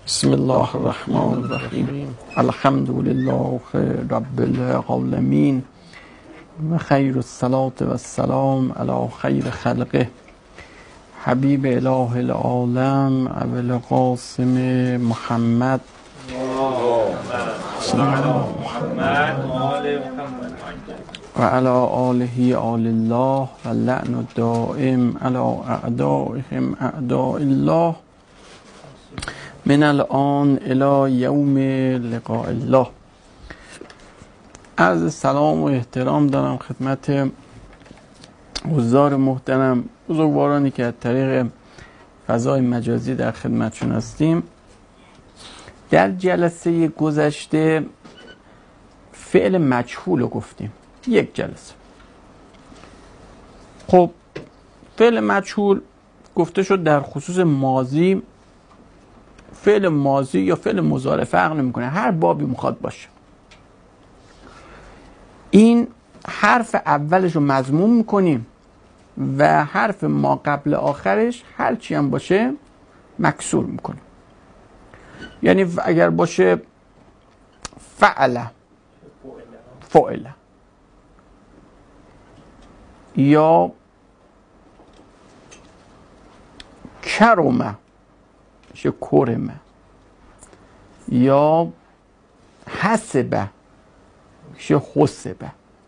بسم الله الرحمن الرحیم. الحمد لله رب العالمین و خیر الصلاة و السلام علی خیر خلقه حبیب اله العالم ابوالقاسم محمد و علی آله آل الله و لعن الدائم علی اعدائهم اعداء الله من الان الی یوم لقاء الله. عرض سلام و احترام دارم خدمت حضار محترم، بزرگوارانی که از طریق فضای مجازی در خدمتشون هستیم. در جلسه گذشته فعل مجهول رو گفتیم، یک جلسه. خب فعل مجهول گفته شد در خصوص ماضی، فعل ماضی یا فعل مضارع فرق نمیکنه، هر بابی میخواد باشه. این حرف اولش رو مضموم میکنیم و حرف ما قبل آخرش هر چی هم باشه مکسور میکنیم. یعنی اگر باشه فعل یا کرمه میشه کرمه، یا حسبه میشه حسبه.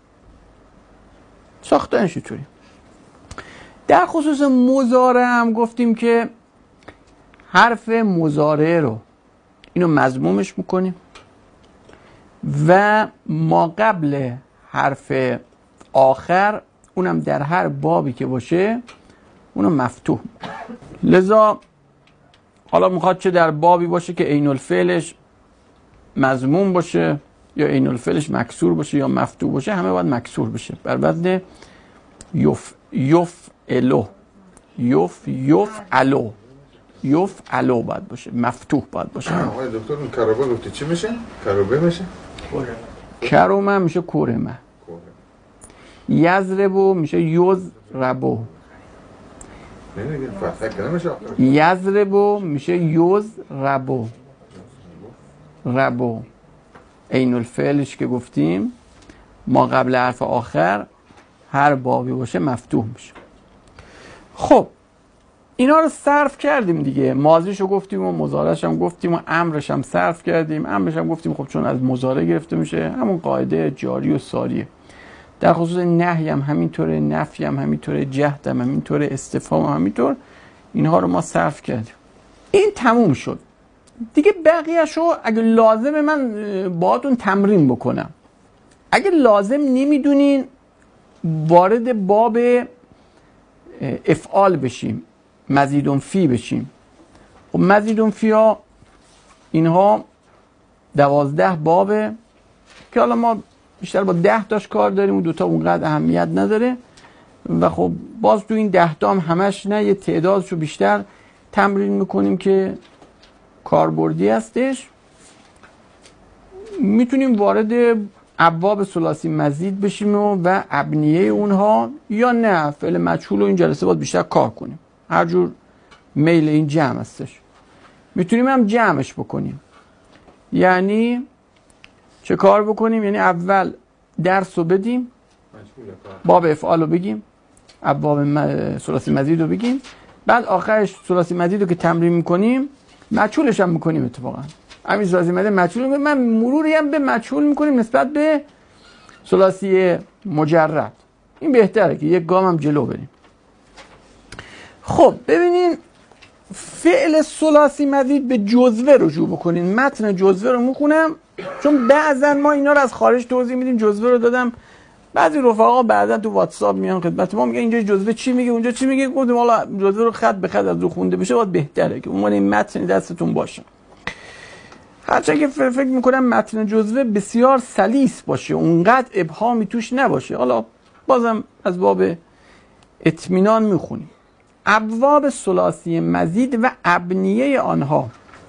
ساختنش چطوری؟ در خصوص مضارع هم گفتیم که حرف مضارع رو اینو مضمومش میکنیم و ما قبل حرف آخر اونم در هر بابی که باشه اونو مفتوح. لذا حالا میخواد چه در بابی باشه که عین الفعلش مضموم باشه یا عین الفعلش مکسور باشه یا مفتوح باشه، همه باید مکسور بشه بر وزن یفعلو باید باشه، مفتوح باید باشه. آقای دکتر اون کربا گفتی چی میشه؟ کربه میشه؟ کرمه میشه کرمه، یضربو میشه یضربو، یضربو میشه یضربو، ربو عین الفعلش که گفتیم ما قبل حرف آخر هر بابی باشه مفتوح میشه. خب اینا رو صرف کردیم دیگه، ماضیشو گفتیم و مضارعش هم گفتیم و امرش هم صرف کردیم. امرش هم گفتیم خب چون از مضارع گرفته میشه، همون قاعده جاری و ساریه. در خصوص نهی هم همینطوره، نفی هم همینطوره، جهد هم همینطوره، استفهام هم همینطور. اینها رو ما صرف کردیم. این تموم شد دیگه. بقیه‌شو اگه لازمه من باهاتون تمرین بکنم. اگه لازم نمیدونین وارد باب افعال بشیم، مزیدون فی بشیم. خب مزیدون فی ها اینها 12 بابه که حالا ما بیشتر با 10 تاش کار داریم و دوتا اونقدر اهمیت نداره و خب باز تو این 10 تا هم همش نه، یه تعدادشو بیشتر تمرین میکنیم که کاربردی هستش. میتونیم وارد ابواب ثلاثی مزید بشیم و ابنیه اونها، یا نه فعل مجهول رو این جلسه باید بیشتر کار کنیم، هر جور میل این جمع هستش. میتونیم هم جمعش بکنیم. یعنی چه کار بکنیم؟ یعنی اول درس رو بدیم، باب افعال رو بگیم، ابواب ثلاثی مزید رو بگیم، بعد آخرش ثلاثی مزید رو که تمرین میکنیم مجهولش هم میکنیم. اتفاقا همین ثلاثی مزید مجهول من مروری هم به مجهول میکنیم نسبت به ثلاثی مجرد. این بهتره که یک گام هم جلو بریم. خب ببینین فعل ثلاثی مزید به جزوه رجوع بکنین. متن جزوه رو میخونم چون بعضا ما اینا رو از خارج توضیح میدیم. جزوه رو دادم، بعضی رفقا بعضا تو واتساپ میان خدمت ما میگن اینجا جزوه چی میگه اونجا چی میگه. گفتم والا جزوه رو خط به خط از رو خونده بشه باید بهتره که اون این متن دستتون باشه. هرچند که فکر میکنم متن جزوه بسیار سلیس باشه، اونقدر ابهامی توش نباشه. حالا بازم از باب اطمینان میخونیم. ابواب ثلاثی مزید و ابنیه آنها،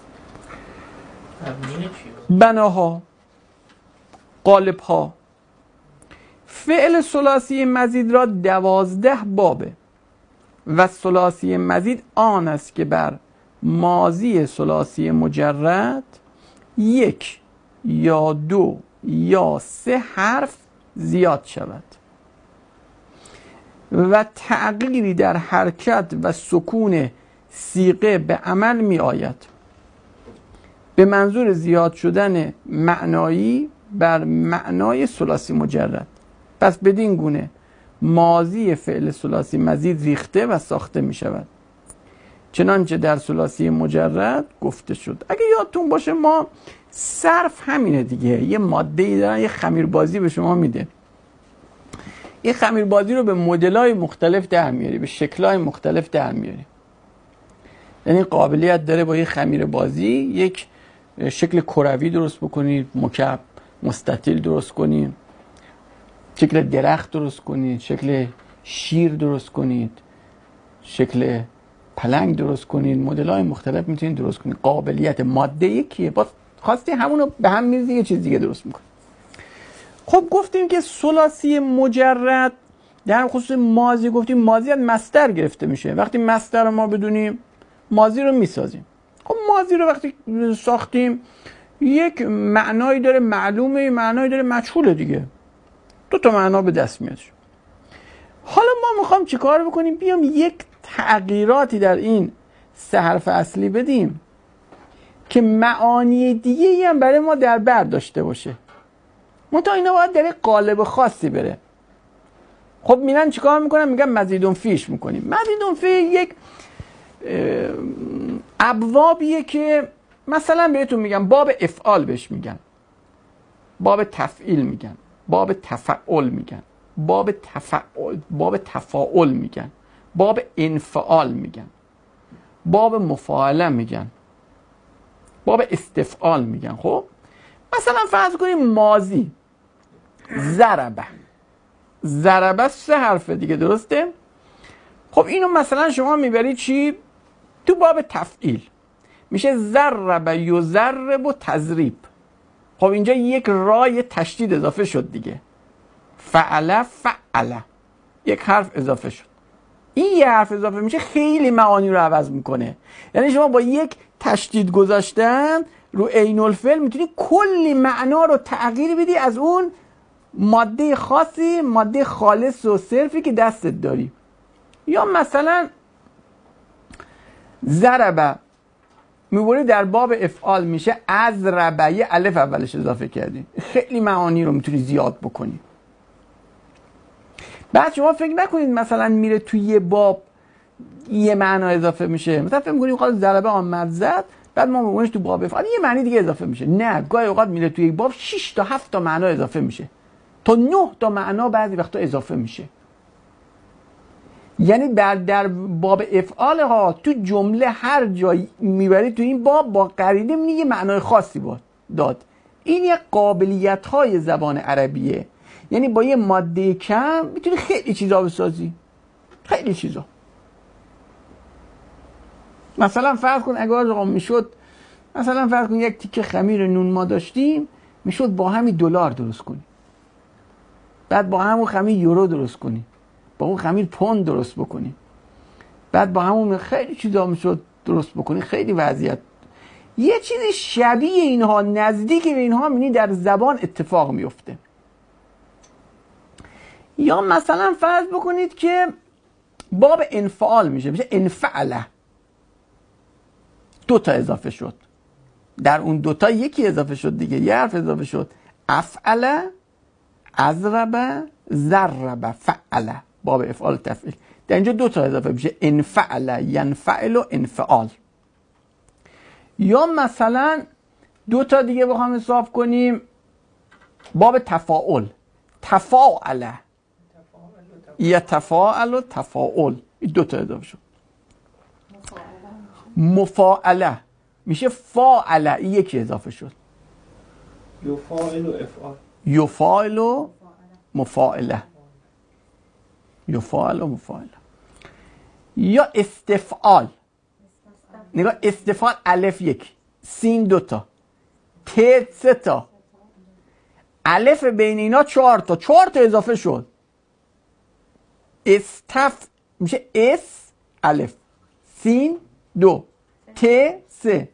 بناها، قالبها. فعل ثلاثی مزید را 12 بابه و ثلاثی مزید آن است که بر ماضی ثلاثی مجرد 1 یا 2 یا 3 حرف زیاد شود و تغییری در حرکت و سکون صیغه به عمل می آید به منظور زیاد شدن معنایی بر معنای ثلاثی مجرد. پس بدین گونه ماضی فعل ثلاثی مزید ریخته و ساخته می شود چنانچه در ثلاثی مجرد گفته شد. اگه یادتون باشه ما صرف همینه دیگه، یه ماده‌ای دارن یه خمیربازی به شما میده، یه خمیربازی رو به مدل‌های مختلف در میاری، به شکل‌های مختلف در میاری. یعنی قابلیت داره با یه خمیربازی یک شکل کروی درست بکنید، مکعب مستطیل درست کنید، شکل درخت درست کنید، شکل شیر درست کنید، شکل پلنگ درست کنید، مدل‌های مختلف میتونید درست کنید. قابلیت ماده یکیه، باز خواستی همونو به هم میریزی یه چیز دیگه درست میکنی. خب گفتیم که ثلاثی مجرد در خصوص ماضی گفتیم ماضی از مصدر گرفته میشه. وقتی مصدر رو ما بدونیم ماضی رو میسازیم. خب ماضی رو وقتی ساختیم یک معنایی داره معلومه، معنایی داره مجهوله دیگه، 2 تا معنا به دست میاد. حالا ما میخوام چیکار بکنیم؟ بیام یک تغییراتی در این 3 حرف اصلی بدیم که معانی دیگه ای هم برای ما در بر داشته باشه، منتها اینا باید در یک قالب خاصی بره. خب میرن چیکار میکنن؟ میگن مزیدون فیش میکنیم. مزیدون فی یک ابوابیه که مثلا بهتون میگم باب افعال بهش میگن، باب تفعیل میگن، باب تفعول میگن، باب تفاعل میگن، باب انفعال میگن، باب مفاعله میگن، باب استفعال میگن. خب مثلا فرض کنیم ماضی ضربه 3 حرفه دیگه، درسته؟ خب اینو مثلا شما میبری چی؟ تو باب تفعیل میشه ضرب یضرب و تضریب. خب اینجا یک رای تشدید اضافه شد دیگه، فعل یک حرف اضافه شد. این یه حرف اضافه میشه خیلی معانی رو عوض میکنه. یعنی شما با یک تشدید گذاشتن رو عین الفعل میتونی کلی معنا رو تغییر بدی از اون ماده خاصی، ماده خالص و صرفی که دستت داری. یا مثلا ضربه میبوری در باب افعال میشه اضربه، یه الف اولش اضافه کردی، خیلی معانی رو میتونی زیاد بکنی. بعد شما فکر نکنید مثلا میره توی یه باب یه معنا اضافه میشه، مثلا فکر می‌کنید خالص ضربه آمد زد، بعد ما میبونیش تو باب افعال یه معنی دیگه اضافه میشه. نه، گاهی اوقات میره توی یک باب 6 تا 7 تا معنا اضافه میشه، تا 9 تا معنا بعضی وقتا اضافه میشه. یعنی در باب افعال ها تو جمله هر جایی میبری تو این باب با قرینه میگه یه معنای خاصی داد. این یک قابلیت های زبان عربیه. یعنی با یه ماده کم میتونی خیلی چیزا بسازی، خیلی چیزا. مثلا فرض کن اگه آقا میشد، مثلا فرض کن یک تیکه خمیر نون ما داشتیم، میشد با همین دلار درست کنی، بعد با همون خمیر یورو درست کنی، با اون خمیر پوند درست بکنی، بعد با همون خیلی چیزا میشد درست بکنی. خیلی وضعیت یه چیزی شبیه اینها، نزدیک به اینها می‌بینی در زبان اتفاق میفته. یا مثلا فرض بکنید که باب انفعال میشه انفعله، 2 تا اضافه شد، در اون 2 تا یکی اضافه شد دیگه، یه حرف اضافه شد. افعله، اضربه، ضربه، فعله، باب افعال تفعیل. در اینجا 2 تا اضافه میشه، انفعله، ینفعل و انفعال. یا مثلا 2 تا دیگه بخوام حساب کنیم، باب تفاعل، تفاعله، یتفاعل و تفاعل، این 2 تا اضافه شد. مفاعله میشه فاعله، این یکی اضافه شد. یفاعل و افعال، یفاعل و مفاعله، یفاعل و مفاعله. یا استفعال، نگاه استفعال الف 1، سین 2 تا، ت 3 تا، الف بین اینا 4 تا، 4 تا اضافه شد. میشه اس الف، سین 2، سه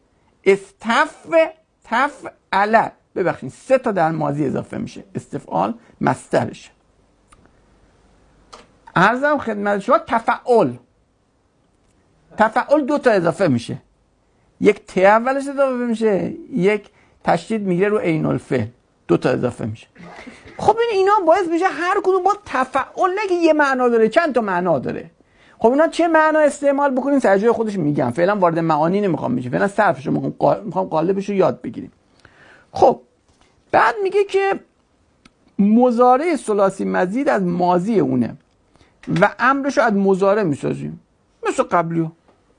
استفعل، ببخشید 3 تا در ماضی اضافه میشه، استفعال مصدرشه. عرضم خدمت شما تفعل 2 تا اضافه میشه، یک ت اولش اضافه میشه، یک تشدید میگیره رو عین الفعل، 2 تا اضافه میشه. خب اینا باعث میشه هر کدوم با تفعل نه که یه معنا داره، چند تا معنا داره. خب اینا چه معنا استعمال بکنیم سر جای خودش میگم، فعلا وارد معانی نمیخوام بشیم، فعلا صرفشو میخوام قالبشو یاد بگیریم. خب بعد میگه که مضارع ثلاثی مزید از ماضی اونه و امرشو از مضارع میسازیم مثل قبلیو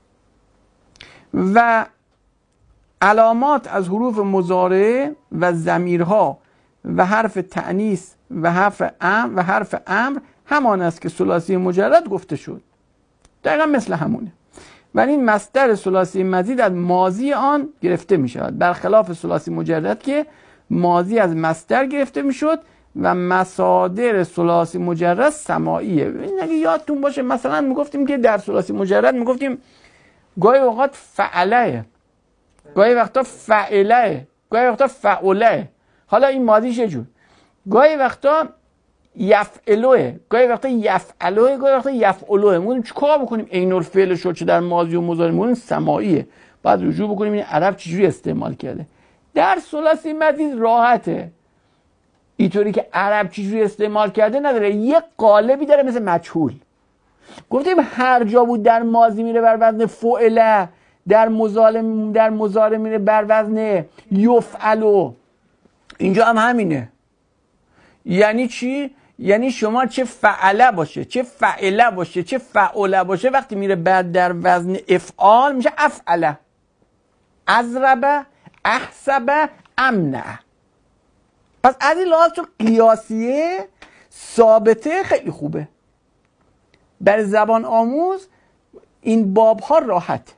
و علامات از حروف مضارع و ضمیرها و حرف تأنیث و حرف امر همان است که ثلاثی مجرد گفته شد، دقیقا مثل همونه. ولی این مصدر ثلاثی مزید از ماضی آن گرفته می شود، برخلاف ثلاثی مجرد که ماضی از مصدر گرفته می شد و مصادر ثلاثی مجرد سماعیه. این اگه یادتون باشه مثلا میگفتیم که در ثلاثی مجرد میگفتیم گاهی اوقات فعله، گاهی وقتا فعله، گاهی وقتا فعله. حالا این ماضیش چه جور؟ گاهی وقتا یفعلوه، گاهی وقتا یفعلوه، گاهی وقتا یفعلوه. ما چیکار بکنیم؟ عین الفعل شد چه در ماضی و مضارع میگیم سماعیه، بعد رجوع بکنیم این عرب چجوری استعمال کرده. در ثلاثی مزید راحته، اینطوری که عرب چجوری استعمال کرده نداره، یه قالبی داره مثل مجهول. گفتیم هر جا بود در ماضی میره بر وزن فعله، در مضارع میره بر وزن یفعلو. اینجا هم همینه. یعنی چی؟ یعنی شما چه فعله باشه، چه فعله باشه، چه فعله باشه، وقتی میره بعد در وزن افعال میشه افعله. اضرب، احسب، امنع. پس از این لحاظ چون قیاسیه ثابته خیلی خوبه، برای زبان آموز این باب ها راحت.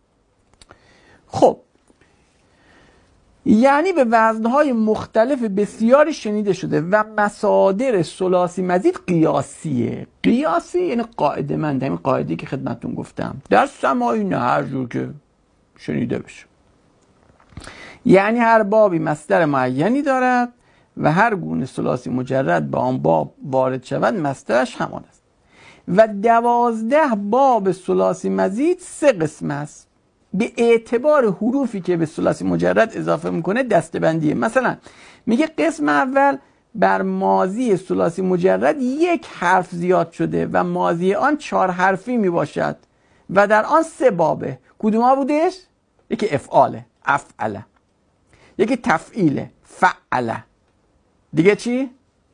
خب یعنی به وزنهای مختلف بسیاری شنیده شده و مصادر ثلاثی مزید قیاسیه. قیاسی یعنی قاعده مند، همین قاعده‌ای که خدمتتون گفتم در سماعی نه هر جور که شنیده بشه. یعنی هر بابی مصدر معینی دارد و هر گونه ثلاثی مجرد به آن باب وارد شود مصدرش همان است و 12 باب ثلاثی مزید 3 قسم است به اعتبار حروفی که به ثلاثی مجرد اضافه میکنه دسته‌بندیه. مثلا میگه قسم اول بر ماضی ثلاثی مجرد 1 حرف زیاد شده و ماضی آن 4 حرفی میباشد و در آن 3 بابه. کدوم ها بودش؟ یکی افعاله، افعله، یکی تفعیله، فعله، دیگه چی؟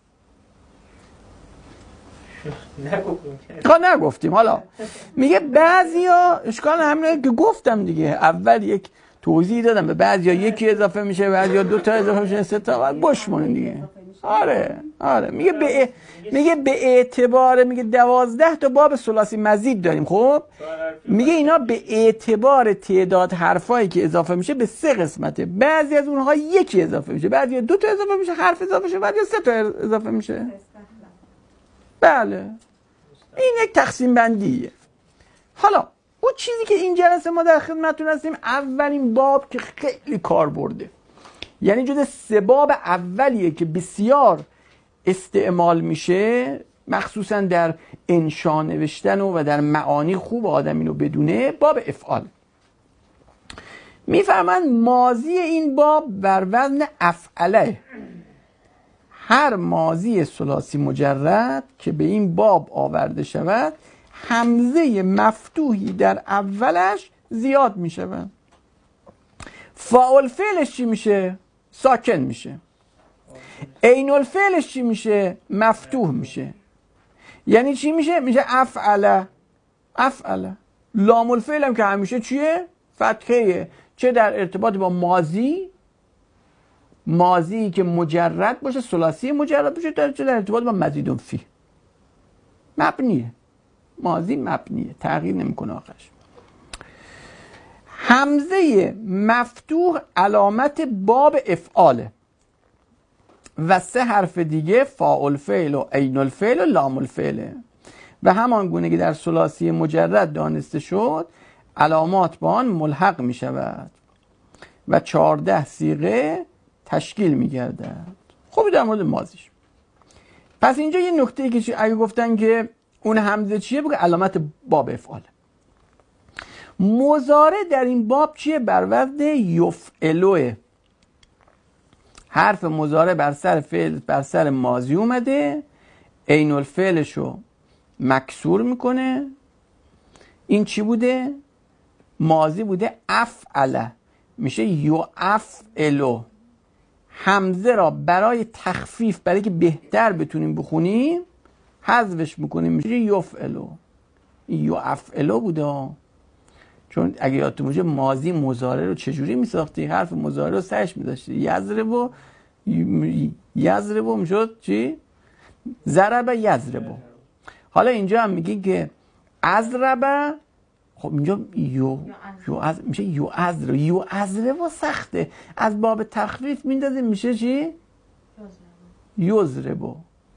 نگفتیم. حالا میگه بعضیا اشکال همینه که گفتم دیگه، اول یک توضیح دادم، به بعضیا 1 اضافه میشه، بعضیا 2 تا اضافه میشه، 3 تا بعد بشمونین دیگه. آره میگه به اعتبار، میگه 12 تا باب ثلاثی مزید داریم. خب میگه اینا به اعتبار تعداد حرفایی که اضافه میشه به 3 قسمته. بعضی از اونها 1 اضافه میشه، بعضی 2 تا اضافه میشه، حرف اضافه میشه، بعضی 3 تا اضافه میشه. بله این یک تقسیم بندیه. حالا اون چیزی که این جلسه ما در خدمتتون هستیم اولین باب که خیلی کار برده، یعنی جز 3 باب اولیه که بسیار استعمال میشه، مخصوصا در انشا نوشتن و در معانی خوب آدم اینو بدونه. باب افعال میفهمن ماضی این باب بر وزن افعله. هر ماضی ثلاثی مجرد که به این باب آورده شود همزه مفتوحی در اولش زیاد می شود. فاعل فعلش چی میشه؟ ساکن میشه. عین الفعلش چی میشه؟ مفتوح میشه. یعنی چی میشه؟ میشه افعله، افعله. لام الفعل هم که همیشه چیه؟ فتحه. چه در ارتباط با ماضی که مجرد باشه، ثلاثی مجرد باشه، چه در ارتباط با مزید فی. مبنیه، ماضی مبنیه، تغییر نمیکنه آخرش. همزه مفتوح علامت باب افعاله و 3 حرف دیگه فاعل فعل و عین الفعل و لام الفعله و همان گونه که در ثلاثی مجرد دانسته شد علامات با آن ملحق می شود و 14 صیغه تشکیل می گردد. خوبی در مورد ماضیش. پس اینجا یه نکته ای که اگه گفتن که اون همزه چیه، بگه علامت باب افعال. مضارع در این باب چیه؟ بر وزن یفعلوه. حرف مضارع بر سر فعل بر سر ماضی اومده، عین الفعلشو مکسور میکنه. این چی بوده؟ ماضی بوده. افعله میشه یفعلو. همزه را برای تخفیف، برای که بهتر بتونیم بخونیم، حذفش میکنیم، میشه یفعلو. یفعلو بوده. چون اگه یادتون باشه ماضی مضارع رو چجوری میساختی؟ حرف مضارع رو سرش میذاشتی. یضربو میشد چی؟ ضرب یضربو. حالا اینجا هم میگی که اضرب، خب اینجا میشه یضربو سخته، از باب تخفیف میندازیم میشه چی؟ یضربو.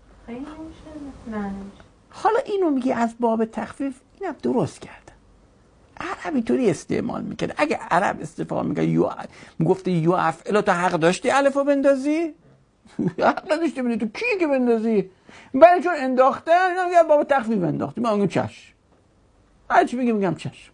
حالا اینو میگی از باب تخفیف، اینم درست کرد. عرب اینطوری استعمال میکرد. اگه عرب استفاده میکرد گفته یو افعلا، تو حق داشتی الفو بندازی؟ حق نداشتی بندازی. تو کی که بندازی؟ برای چون انداختن، اینا میگن بابا تخفیف انداختی، ما میگم چش. هر چی میگم چش.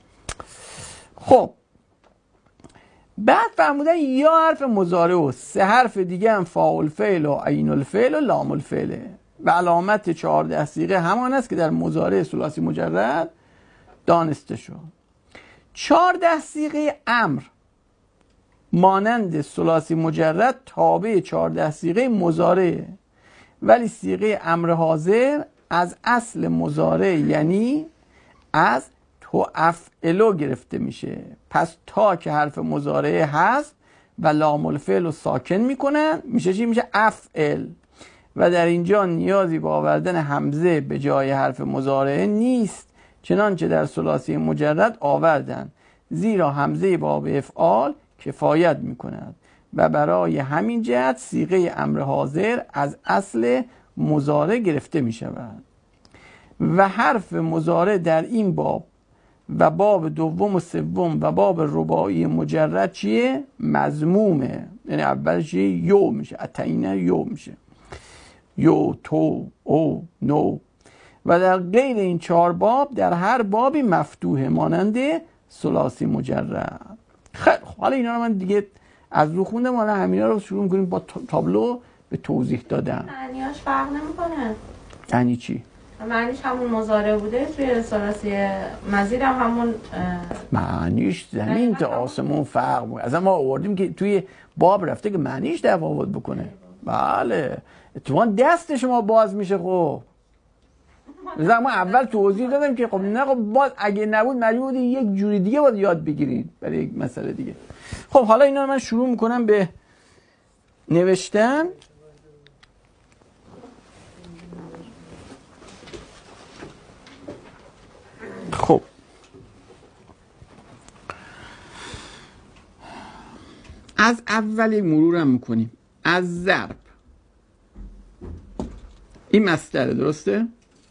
خب بعد فرمودن یا حرف مضارع و 3 حرف دیگه هم فاعل فعل و عین الفعل و لام الفعل و علامت 14 صیغه همان است که در مضارع ثلاثی مجرد دانسته شد. 14 صیغه امر مانند ثلاثی مجرد تابع 14 صیغه مضارع، ولی صیغه امر حاضر از اصل مضارع یعنی از تو افعلو گرفته میشه. پس تا که حرف مضارع هست و لام الفعل رو ساکن میکنن، میشه چی؟ میشه افعل. و در اینجا نیازی به آوردن همزه به جای حرف مضارع نیست، چنانچه در ثلاثی مجرد آوردن، زیرا همزه باب افعال کفایت میکند و برای همین جهت صیغه امر حاضر از اصل مضارع گرفته میشود و حرف مضارع در این باب و باب دوم و سوم و باب رباعی مجرد چیه؟ مضمومه. یعنی اول چیه؟ یو میشه. اتینه یو میشه. یو، تو، او، نو. و در غیر این 4 باب در هر بابی مفتوحه مانند ثلاثی مجرد. خیلی حالا اینا رو من دیگه از رو خوندم، حالا همینا رو شروع می‌کنیم با تابلو به توضیح دادن. معنیاش فرق نمی‌کنه. یعنی چی؟ معنیش همون مضارع بوده، توی ثلاثی مزید هم همون معنیش زمین تا آسمون فرق بود. اصلا ما آوردیم که توی باب رفته که معنیش تفاوت بکنه. بله اتفاقا دست شما باز میشه. خب مثلا ما اول توضیح دادم که خب نه، خب باز اگه نبود مجبور بودید یک جوری دیگه باید یاد بگیرید برای یک مسئله دیگه. خب حالا اینا من شروع میکنم به نوشتن. خب از اولی مرورم میکنیم. از ضرب، این مصدره، درسته؟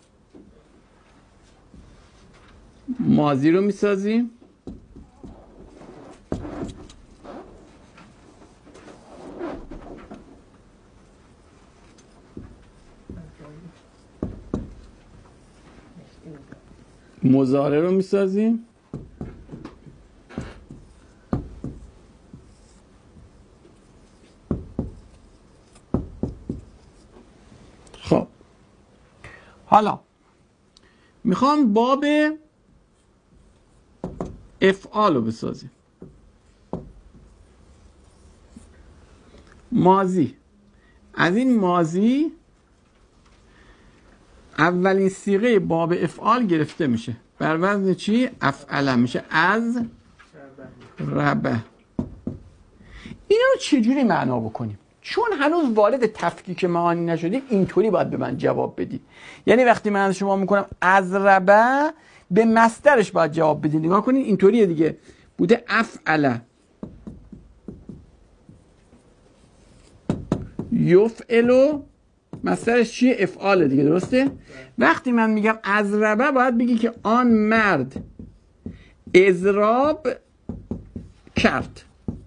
ماضی رو میسازیم. مضارع رو میسازیم. خب حالا میخوام باب افعال رو بسازیم. ماضی، از این ماضی اولین صیغه باب افعال گرفته میشه. بر وزن چی؟ افعله میشه. از ربه. اینا رو چجوری معنا بکنیم؟ چون هنوز وارد تفکیک معانی نشدیم، اینطوری باید به من جواب بدید. یعنی وقتی من از شما میکنم از ربه، به مصدرش باید جواب بدید. نگاه کنید اینطوریه دیگه. بوده افعله یفعلو، مصدرش چیه؟ افعاله دیگه، درسته؟ وقتی من میگم از ربه، باید بگی که آن مرد اضراب کرد.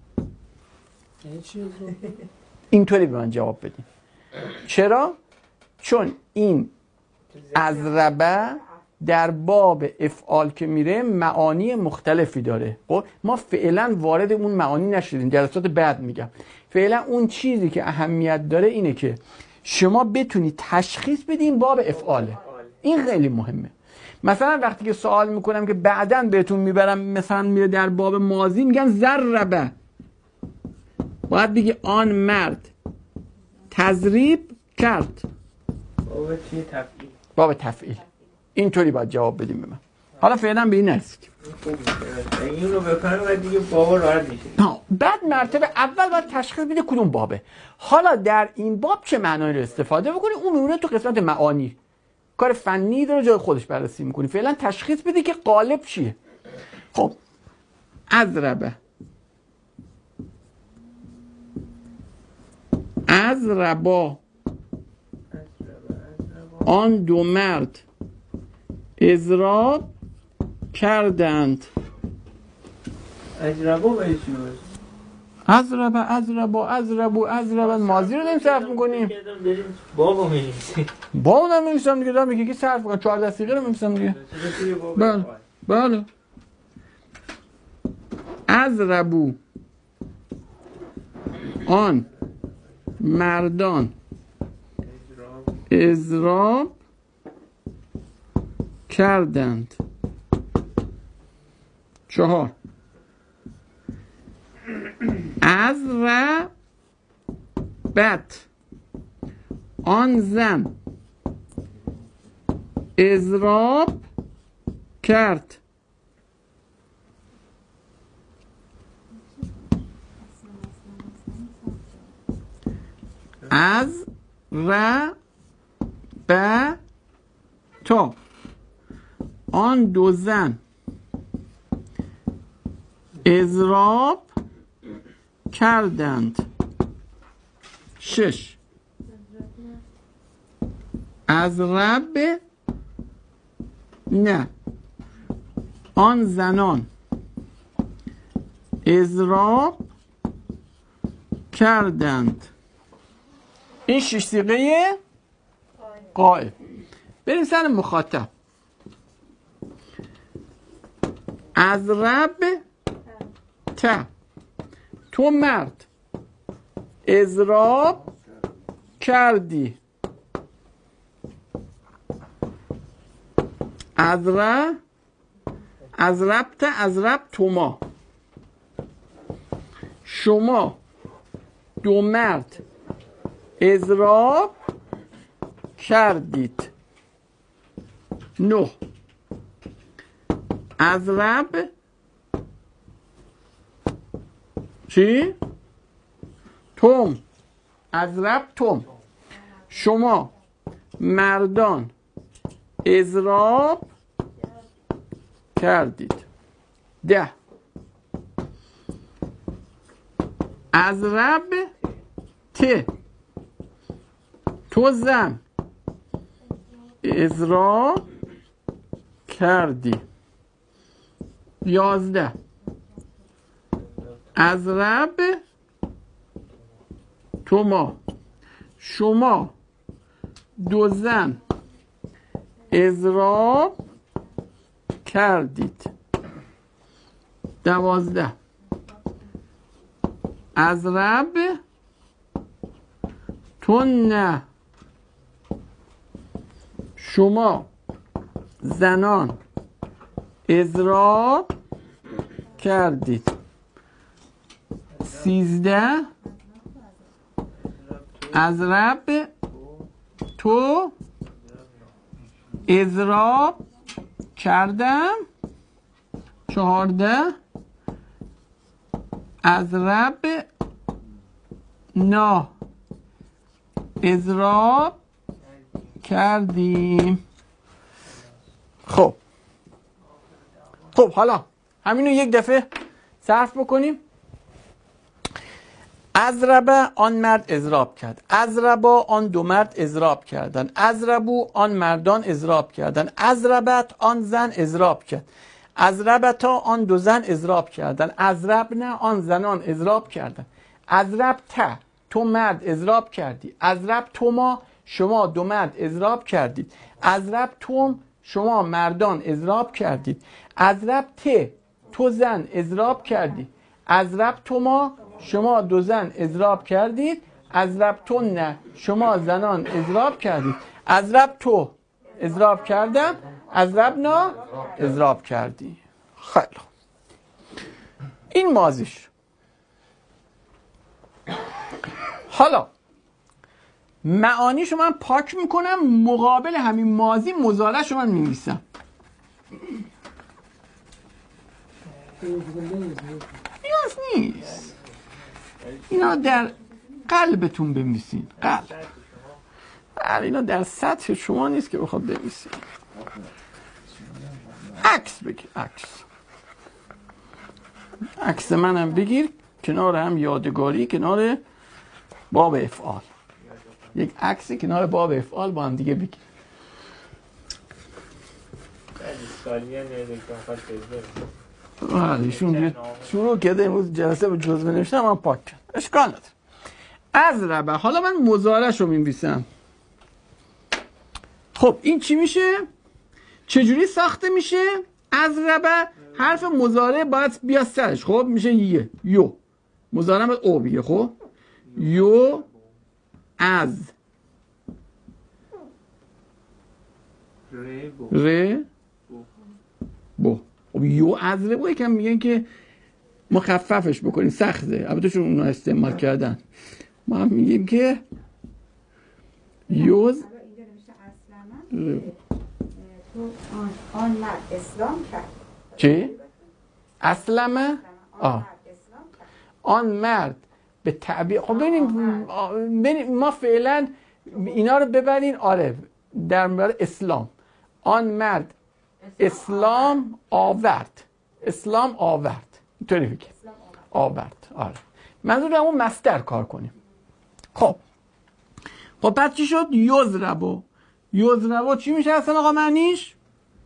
اینطوری به من جواب بدین. چرا؟ چون این اضربه در باب افعال که میره معانی مختلفی داره. خب ما فعلا وارد اون معانی نشدیم، جلسات بعد میگم. فعلا اون چیزی که اهمیت داره اینه که شما بتونید تشخیص بدین باب افعاله. این خیلی مهمه. مثلا وقتی که سوال میکنم که بعداً بهتون میبرم، مثلا میره در باب ماضی، میگن ضربه، باید بگی آن مرد تضریب کرد. باب چیه؟ تفعیل. باب تفعیل. اینطوری باید جواب بدیم به من. حالا فعلا به این نرسید. این رو بکنم و دیگه بابا راحت میشه. بعد مرتبه اول باید تشخیص بده کدوم بابه. حالا در این باب چه معنایی رو استفاده بکنی اون میمونه تو قسمت معانی. کار فنی داره جای خودش بررسی میکنی. فعلا تشخیص بده که قالب چیه. خب اضربه، اضربا، آن دو مرد اضراب کردند. اجربا به چی بود؟ اضربا ماضی رو داریم صرف میکنیم. بابا می‌نویسیم. بابا دارم می‌نویسم دیگه، دارم یکی صرف میکنم. 14 دقیقه رو می‌نویسم دیگه. بله بله. اضربو آن مردان اضراب کردند. 4 اضربت آن زن اضراب کرد. از تو آن دو زن اضراب کردند. 6 اضرب نه آن زنان اضراب کردند. این 6 صیغه غائب. بریم سر مخاطب. اضرب ت تو مرد اضراب کردی. اضربتما شما دو مرد اضراب کردید. 9 اضرب چی؟ توم اضربتم شما مردان اضراب کردید. 10 اضرب ت تو زن اضراب کردی. 11 اضرب توما شما دو زن اضراب کردید. 12 اضرب تو نه شما زنان اضراب کردید. 13 اضرب تو اضراب کردم. 14 اضرب نا اضراب کردیم. خب حالا همینو یک دفعه صرف بکنیم. اضرب آن مرد اضراب کرد. اضربا آن دو مرد اضراب کردن. اضربو آن مردان اضراب کردن. اضربت آن زن اضراب کرد. ازربتا آن دو زن اضراب کردن. ازربنه آن زنان اضراب کردن. ازربته تو مرد اضراب کردی. ازربتما شما دو مرد اضراب کردید. ازربتم شما مردان اضراب کردید. ازربته تو زن اضراب کردی. ازربتما شما دو زن اضراب کردید. ازربتن شما زنان اضراب کردید. ازربتو اضراب کردم. ازربنا اضراب کردی. خیلی این ماضیش. حالا معانیشو من پاک میکنم، مقابل همین ماضی مضارعشو من می‌نویسم. نیاز نیست اینا در قلبتون بنویسین. قلب اینا در سطح شما نیست که بخواد بنویسین. عکس بگیر. عکس منم بگیر کنار هم یادگاری، کنار باب افعال. یک عکس کنار باب افعال با هم دیگه بگیر. ایشون شروع کرده امروز جلسه به جزوه نوشتم، من پاک کرد. اشکال نداره. ازربه. حالا من مضارعش رو می‌نویسم. خب این چی میشه؟ چجوری ساخته میشه؟ ازربه حرف مضارع باید بیا سرش. خب میشه یو. مضارع باید او بگه. خب یو از ر بو. خب یو از ر بو یکم میگن که مخففش بکنیم، سخته. البته چون اونا استعمال کردن ما هم میگیم که یوز تو آن مرد اسلام کرد. چی؟ اسلمه؟ آن مرد به تعبیر. خب ببینیم ما فعلا اینا رو ببرین. آره در مورد اسلام آن مرد اسلام آورد. اسلام آورد اینطوری بگیم. آورد. آره منظور اون مصدر کار کنیم. خب بعد چی شد؟ یزربو چی میشه اصلا آقا معنیش؟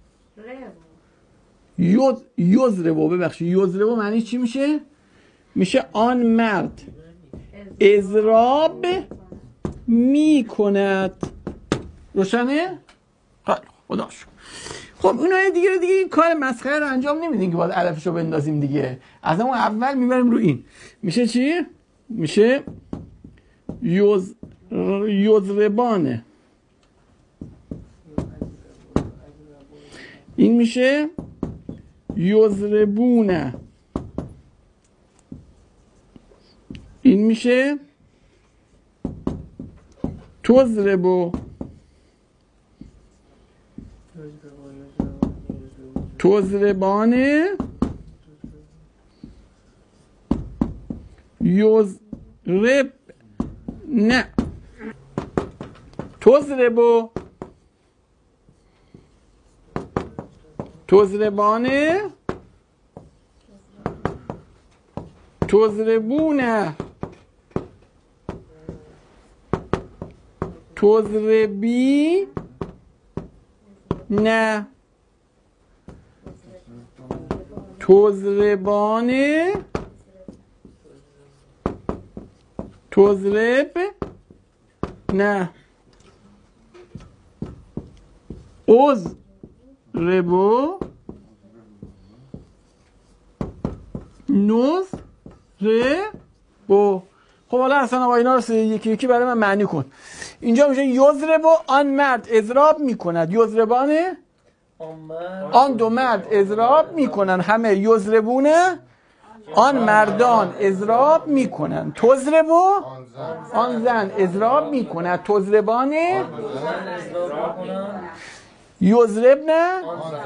یزربو. ببخشید یزربو معنیش چی میشه؟ میشه آن مرد اضراب میکند. روشنه؟ خدا شکر. خب اونای دیگه این کار مسخره رو انجام نمیدین که باید علفشو بندازیم دیگه. از اون اول میبریم رو این. میشه چی؟ میشه یزربانه. این میشه یزربونه. این میشه تزربو. تزربانه. یزرب نه تزربو. تزربانه. تزربونه. تزربی نه. تزربانه. تزرب نه. ربو نوز ربو. خب حالا اصلا آقا اینا رو یکی یکی برای من معنی کن. اینجا میشه یزربو آن مرد اضراب میکند. یزربانه آن دو مرد اضراب میکنن. همه یزربونه آن مردان اضراب میکنن. تزربو آن زن اضراب میکند. تزربانه یزربنه.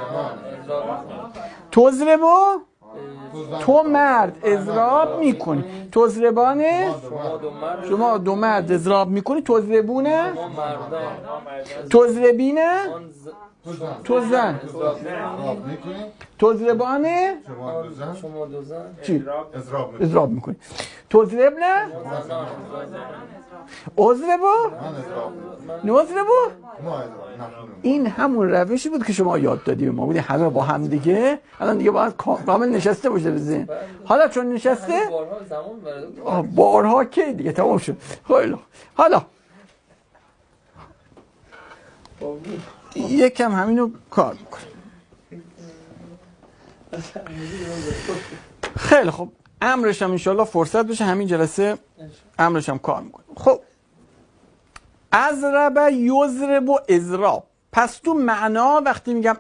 تزربو تو مرد اضراب میکنی. تزربانه شما دو مرد اضراب میکنی. تزربونه تزربینه تو زن اضراب میکنیم. تضربانه شما دو زن. شما دو زن چی؟ اضراب میکنیم. اضراب میکنی تضرب نه اضربو من اضراب میکنم. نضربو ما اضراب. نحن. این همون روشی بود که شما یاد دادی به ما بودی همه با هم دیگه الان دیگه باید کامل نشسته باشه بزین حالا چون نشسته بارها زمان برای بارها کی دیگه تمام شد خیلی حالا یکم همینو کار میکنه خیلی خب امرش هم انشالله فرصت بشه همین جلسه امرش هم کار میکنه خب ازرب یضرب و اضراب پس تو معنا وقتی میگم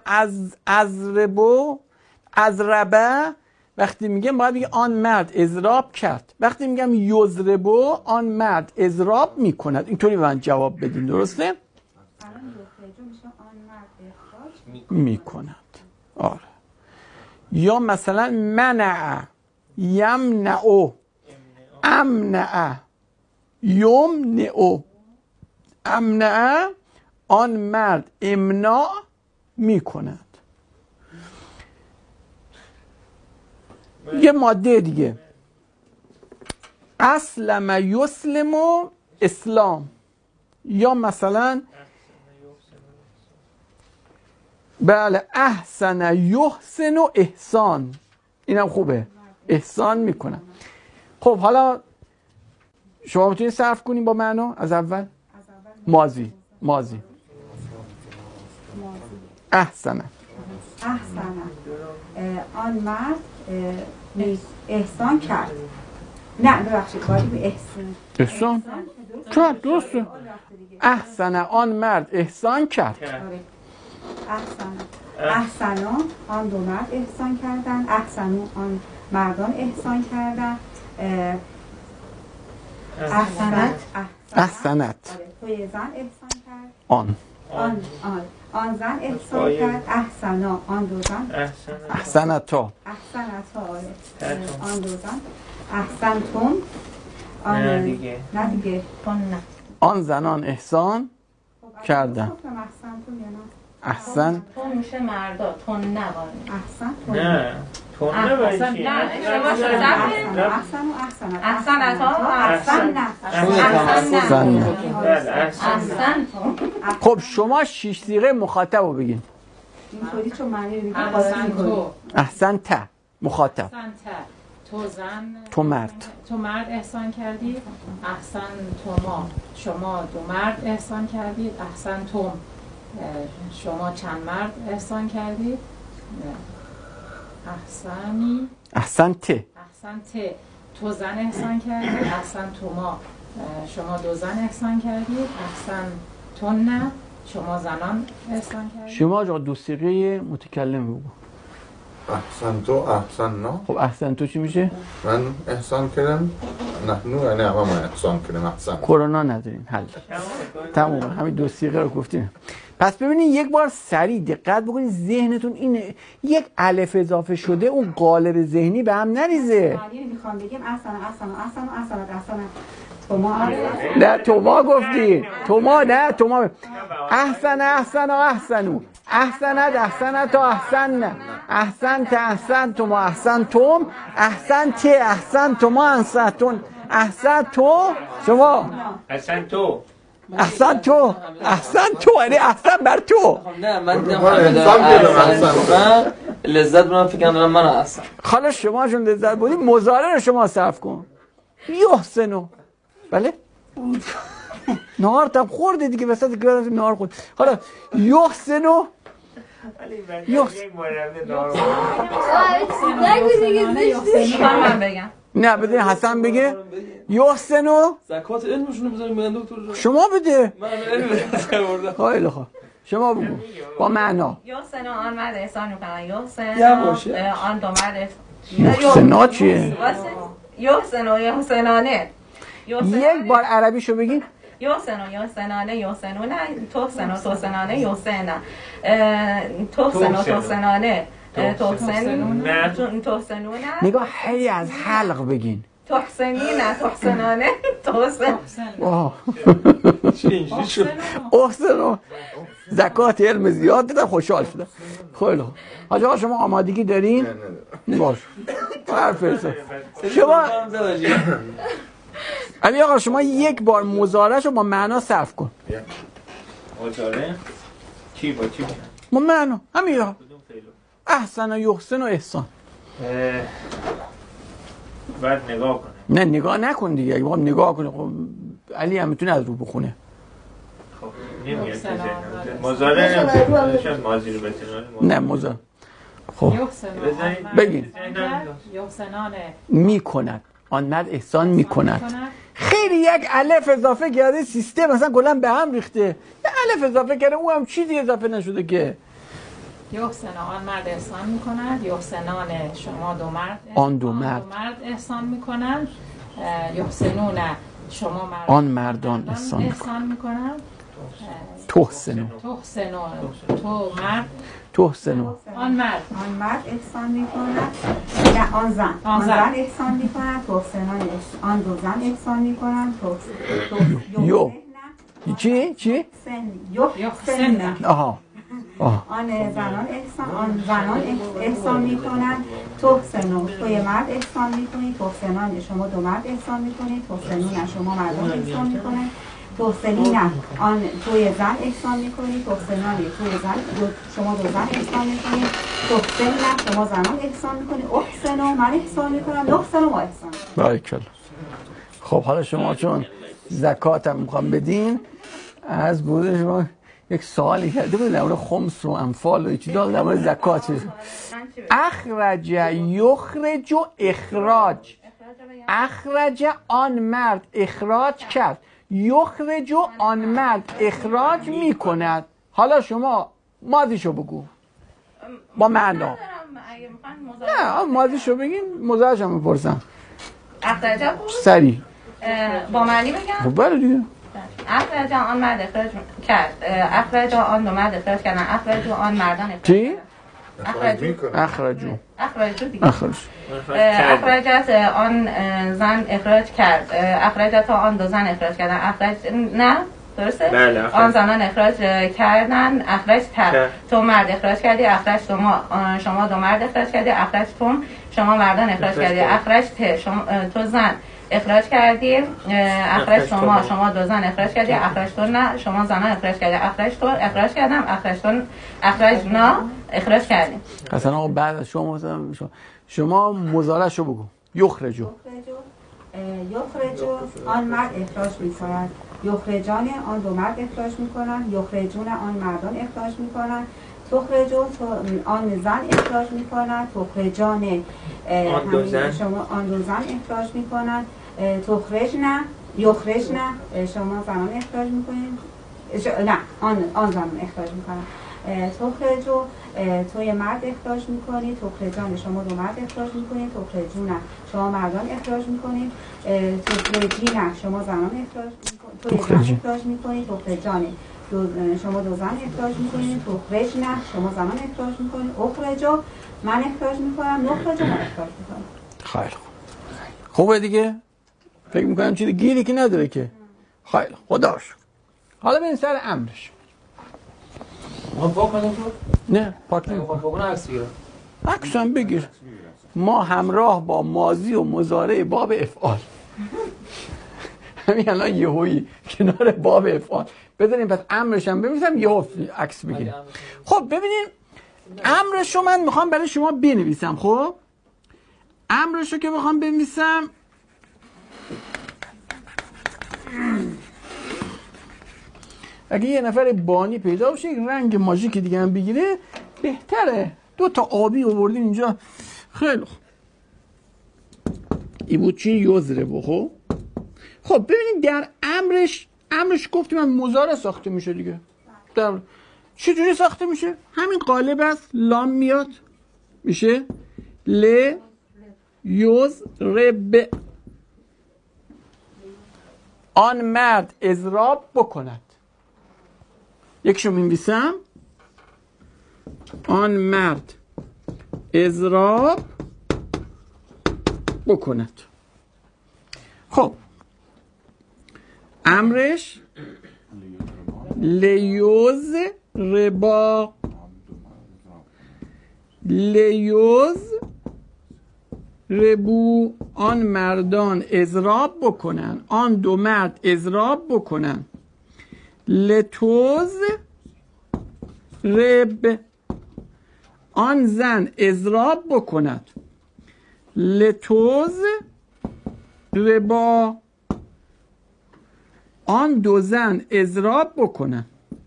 ازربه وقتی میگم باید بگم آن مرد اضراب کرد وقتی میگم یضرب آن مرد اضراب میکند اینطوری به من جواب بدین درسته؟ الان یخرجو میشه آن مرد اخراج میکند آره یا مثلا منع یمنع امنع یمنع امنع آن مرد امناع میکند یه ماده دیگه اسلم یسلم و اسلام یا مثلا بله احسن یحسن و احسان اینم خوبه احسان میکنم خب حالا شما میتونید صرف کنیم با معنا از اول ماضی احسن آن مرد احسان کرد نه ببخشید باید به احسان کرد درسته احسن آن مرد احسان کرد احسنا آن دو مرد احسان کردن احسنو آن مردان احسان کردن احسنت توی زن احسان کرد آن زن احسان کرد احسنا آن دو زن احسنتا آن دو زن احسنتم نه دیگه آن زنان احسان کردن احسن تو میشه مردا تو نه نه تو نباید خب شما 6 صیغه مخاطب رو بگین اینطوری چون معنی رو احسن ته مخاطب تو زن تو مرد تو مرد احسان کردید احسن توما شما دو مرد احسان کردید احسن توم شما چند مرد احسان کردید احسن ته تو زن احسان کردید احسن توما شما دو زن احسان کردید احسن تو نه شما زنان احسان کردید شما جا دو صیغه متکلم بگو احسن تو احسن نه خب احسن تو چی میشه؟ من احسان کردم نحنو یعنی همه من احسان کردم احسن کرونا ندارین حل تمومه همین دو صیغه رو گفتیم پس ببینید یک بار سریع دقت بکنید ذهنتون اینه یک الف اضافه شده اون قالب ذهنی به هم نریزه میخوام بگیم احسن نه توما گفتی توما نه توما احسن و احسنو احسنت و احسن احسن توما احسن توم احسن توما احسن تو شما احسن تو یعنی احسن بر تو نه من احسان لذت برم فکر کنم من احسن خاله شما چون لذت بودی مضارع رو شما صرف کن یحسنو بله نهار تم خورده دیگه وسط گردن نهار خورد حالا یحسنو من بگم نه بده حسن بگه یحسنو زکات علمشون رو بذاریم من دکتر شما بده من علم بردم خیلی خوب شما بگو با معنا یحسن آن مرد احسان میکنن یواش. آن دو مرد یحسنا چیه؟ یحسنانه یک بار عربیشو بگین یحسنانه یحسنونه توحسنانه یحسنه توحسنانه توحسنونه نگاه خیلی از حلق بگین تحسنی نه تحسنانه تحسن واه چی اینجوری شد؟ احسن زکات علم زیاد دیدم خوشحال شدم. خیلی خوب حاج آقا شما آمادگی دارین؟ باش حرف فرسا شما علی آقا شما یک بار مضارعش رو با معنا صرف کن. مضارع چی با چی؟ با معنا همین ها احسن و یحسن و احسان. بعد نگاه کنه. نه نگاه نکن دیگه اگه بخوام نگاه کنه خب علی هم میتونه از رو بخونه. خب نمیاد تو ذهنم. مضارع شاید ماضی رو بتونه. نه مضارع. خب بگین. یحسنان میکند آن مرد احسان میکند. خیلی یک الف اضافه کرده سیستم مثلا کلا به هم ریخته. یه الف اضافه کرده او هم چیزی اضافه نشده که یحسن آن مرد احسان میکند. یحسنان شما دو مرد آن دو مرد احسان میکنند. یحسنون شما مرد آن مردان احسان میکنند. تحسنون تو مرد تحسنون آن مرد احسان میکند. نه آن زن احسان میکند. تحسنان آن دو زن احسان میکنند. یو چی؟ یحسن آها آن زنان احسان میکنند. تحسنون توی مرد احسان میکنید. تحسنان شما دو مرد احسان میکنید. تحسنون شما مردان احسان میکنید. تحسنین آن توی زن احسان میکنید. تحسنان توی زن شما دو زن احسان میکنید. تحسنین شما زنان احسان میکنید. احسنو من احسان میکنم. نحسنو ما احسان. بارکالله. خب حالا شما چون زکات هم میخوام بدین از بود شما یک سوالی کرده بود در مورد خمس و انفال و چیزا در مورد زکات. اخرج یخرج و اخراج. اخرج آن مرد اخراج کرد. یخرج آن مرد اخراج میکند. حالا شما ماضیشو بگو با معنا. نه ماضیشو بگین مضارعش هم بپرسم. اخرج سریع با معنی بگم. خب بله دیگه. اخرج آن مرد اخراج کرد. اخرج آن دو مرد اخراج کردن. اخرج آن مردان اخراج چی؟ اخراجو اخرجت آن زن اخراج کرد. اخرجت آن دو زن اخراج کردن. اخرج نه درسته؟ بله آن زنان اخراج کردن. اخرج تو مرد اخراج کردی. اخرج شما دو مرد اخراج کردی. اخرج شما مردان اخراج کردی. اخرج تو زن اخراج کردی. اخرج شما دو زن اخراج کردی. اخرج تو نه شما زنان اخراج کردی. اخرج تو اخراج کردم. اخرجنا اخراج کردیم. حسنا آقا بعد از شما مضارعشو بگو. یخرجو آن مرد اخراج می‌کند. یخرجان آن دو مرد اخراج می‌کنند. یخرجون آن مردان اخراج می‌کنند. تخرجو آن زن اخراج می‌کند. تخرجان شما آن دو زن اخراج می‌کنند. یخرجن شما زنان اخراج می‌کنید. نه آن زن اخراج می‌کنند. تخرجو توی مرد اخراج میکنید. تخرجان شما دو مرد اخراج میکنید. تخرجون شما مردان اخراج میکنید. تخرجین شما زنان اخراج میکنید. توی زن اخراج میکنید. تخرجان شما دو زن اخراج میکنید. تخرجن شما زنان اخراج میکنید. اخرجو من اخراج میکنم. نخرجو من اخراج میکنم. خیلی خوب. خوبه دیگه؟ فکر میکنم چیزی گیری که نداره که. خیلی خداش. حالا بریم سر امرش. پاک کنیم تو؟ نه پاک نمیم. پاک عکس بگیرم. عکس هم بگیر. ما همراه با ماضی و مضارع باب افعال همین الان یهویی کنار باب افعال بذاریم پس امرش هم بنویسم یهو عکس بگیریم. خب ببینیم امرشو من میخوام برای شما بنویسم. خب امرشو که میخوام بنویسم اگه یه نفر بانی پیدا بشه یک رنگ ماژیک دیگه هم بگیره بهتره. 2 تا آبی آوردین اینجا. خیلی خوب. این بود چی؟ یزره بخو. خب ببینید در امرش گفتیم من مضارع ساخته میشه دیگه. در چه جوری ساخته میشه؟ همین قالب است. لام میاد میشه ل یضرب. آن مرد اضراب بکند. یکشو می‌نویسم. آن مرد اضراب بکند. خب امرش لیوز ربا، لیوز ربو، آن مردان اضراب بکنن، آن دو مرد اضراب بکنن. لتوز رب، آن زن اضراب بکند. لتوز ربا، آن دو زن اضراب بکنن.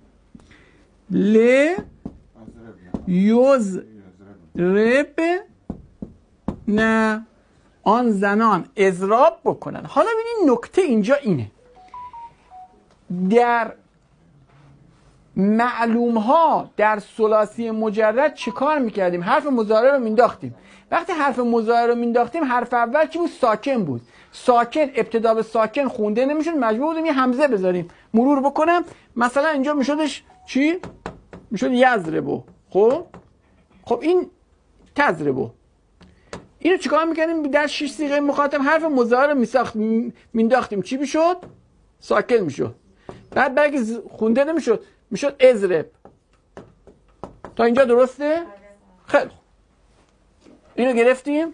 ل یوز رب، نه آن زنان اضراب بکنن. حالا ببینید نکته اینجا اینه، در معلوم ها در ثلاثی مجرد چی کار میکردیم؟ حرف مضارع رو مینداختیم. وقتی حرف مضارع رو مینداختیم حرف اول چی بود؟ ساکن بود. ساکن ابتدا به ساکن خونده نمیشد، مجبور بودیم یه همزه بذاریم. مرور بکنم مثلا اینجا میشدش چی؟ میشد یضربو. خب این تضربو. اینو چیکار میکنیم؟ در 6 صیغه مخاطب حرف مضارع رو مینداختیم، چی میشد؟ ساکن میشد. بعد اگه خونده نمیشد میشد اضرب. تا اینجا درسته؟ خیلی خوب، اینو گرفتیم.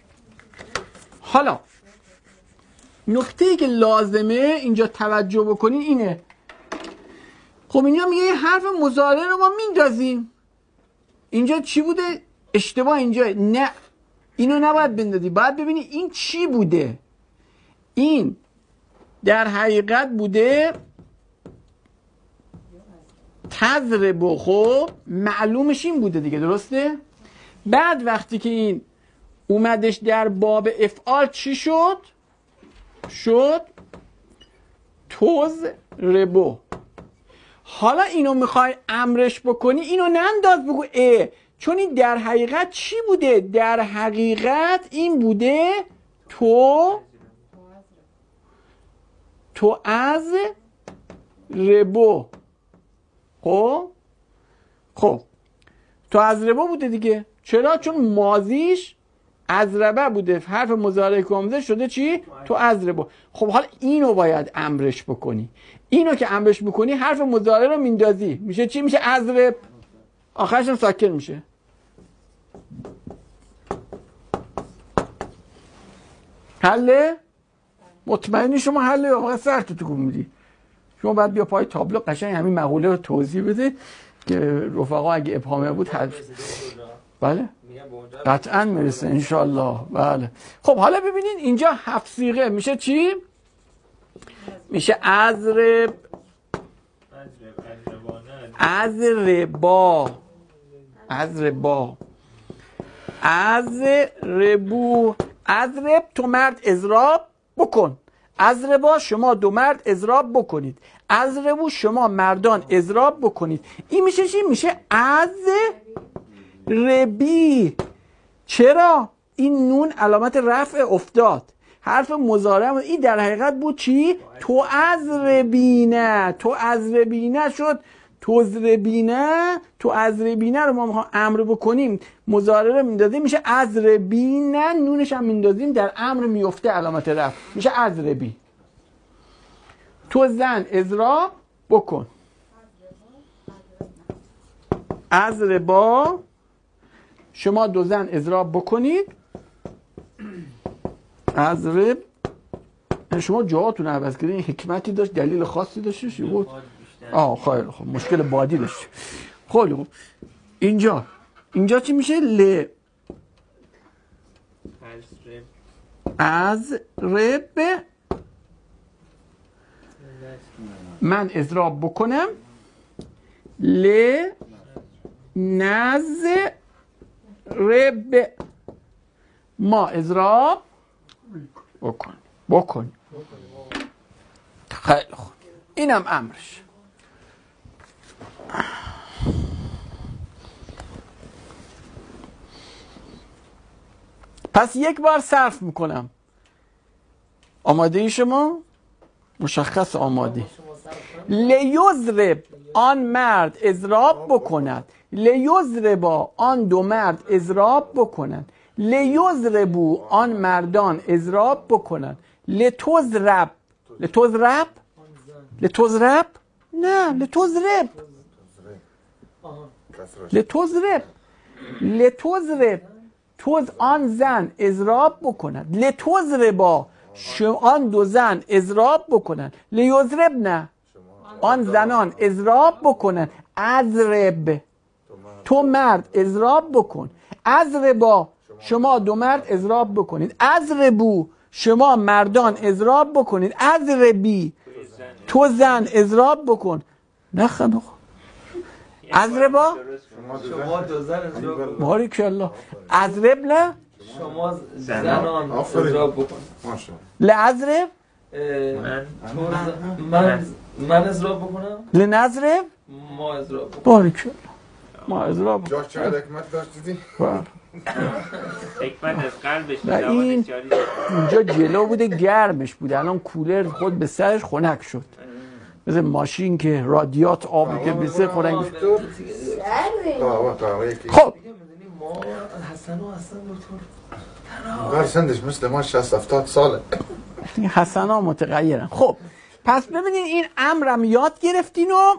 حالا نکته‌ای که لازمه اینجا توجه بکنین اینه، خب اینجا میگه یه حرف مضارع رو ما میندازیم. اینجا چی بوده؟ اشتباه اینجا. نه اینو نباید بندازی، باید ببینی این چی بوده. این در حقیقت بوده تضرب. خب معلومش این بوده دیگه، درسته؟ بعد وقتی که این اومدش در باب افعال چی شد؟ شد توز ربو. حالا اینو میخوای امرش بکنی، اینو ننداز بگو چون این در حقیقت چی بوده؟ در حقیقت این بوده تو از ربو. خب تو از ربو بوده دیگه. چرا؟ چون ماضیش از ربه بوده، حرف مضارع کامزه شده چی؟ تو از ربو. خب حالا اینو باید امرش بکنی. اینو که امرش بکنی حرف مضارع رو میندازی، میشه چی؟ میشه از رب، آخرش هم ساکن میشه. حله؟ مطمئنی شما حله یا واقعا سر تو گم میدی؟ شما باید بیا پای تابلو قشنگ همین مقوله رو توضیح بده که رفقا اگه ابهامه بود حل. بله؟ قطعا میرسه انشالله. بله. خب حالا ببینید اینجا 7 صیغه میشه چی؟ میشه از رب، از ربا، از ربا، از ربو. از رب تو مرد اضراب بکن، از ربا شما دو مرد اضراب بکنید، از ربو شما مردان اضراب بکنید. این میشه چی؟ میشه از ربی. چرا؟ این نون علامت رفع افتاد، حرف مضارع این در حقیقت بود چی؟ تو از ربینه. تو از ربینه شد تو از ربینه. تو از ربینه رو ما میخوام امر بکنیم، مضارع رو میندازیم میشه از ربینه، نونش هم میندازیم در امر میفته علامت رفع، میشه از ربی. تو زن اضراب بکن، از ربا شما دو زن اضراب بکنید. از رب شما جاهاتون عوض کردین، حکمتی داشت، دلیل خاصی داشتش بود؟ خیلی خب، مشکل بادی داشت. خیلی خوب، اینجا چی میشه؟ ل از رب من اضراب بکنم، ل نز رب ما اضراب بکن. خیلی خوب، اینم امرش. پس یک بار صرف میکنم. آماده ای شما؟ مشخص آماده. لیضرب آن مرد اضراب بکند، لیضربا آن دو مرد اضراب بکنند، لیضربو آن مردان اضراب بکنند، لتضرب نه لتضرب توز آن زن اضراب بکند. لتضربا آن دو زن اضراب بکنند. لیضرب نه آن زنان اضراب بکنند. اضرب تو مرد اضراب بکن. اضربا شما دو مرد اضراب بکنید. اضربو شما مردان اضراب بکنید. اضربی تو زن اضراب بکن. نخنو اضربا شما دو زن اضراب بکن. باریکالله. اضرب نه شما زنان اضراب بکن. لعضرب من اضراب بکنم. لنضرب ما اضراب بکنم. باریکالله ما اضراب جاش چقدر حکمت داشت دیدی؟ حکمت از قلبش و این اینجا جلو بوده گرمش بوده، الان کولر خود به سرش خنک شد، مثل ماشین که رادیات آبی که بسه خنک میشه. خب ما حسن و حسن دکتر برسندش مثل ما 60-70 ساله. حسن ها متغیرن. خب پس ببینید این امرم یاد گرفتین و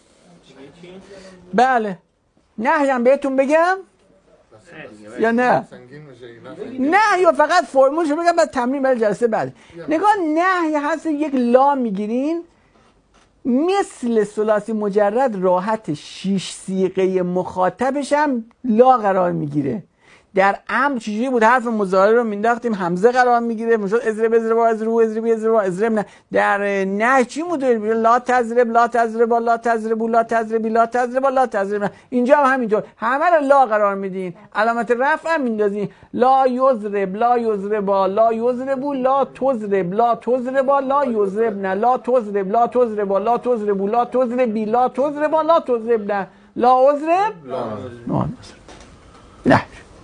بله نهی هم بهتون بگم یا نه؟ نه یا فقط فرمولشو بگم بعد تمرین برای جلسه بعد. نگاه نهی هست یک لا میگیرین مثل ثلاثی مجرد راحت 6 صیغه مخاطبش هم لا قرار میگیره. در امر چجوری بود؟ حرف مضارع رو مینداختیم همزه قرار میگیره، میشد اضرب اضرب اضرب اضرب اضرب اضرب نه. در نه چی بود؟ لا تضرب لا تضرب لا تضرب لا تضربی لا تضرب لا تضرب نه. اینجا هم همینطور همه رو لا قرار میدین، علامت رفع هم میندازین. لا یضرب لا یضرب لا یضرب لا تضرب لا تضرب لا یضرب نه. لا تضرب لا تضرب لا تضرب لا تضربی لا تضرب لا تضرب نه. لا اضرب نه.